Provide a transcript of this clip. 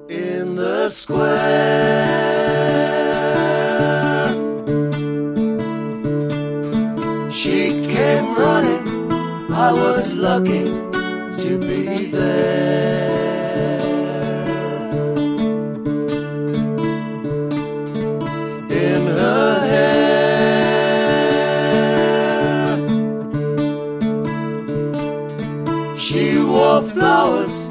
in the square. She came running, I was lucky to be there. In her hair, she wore flowers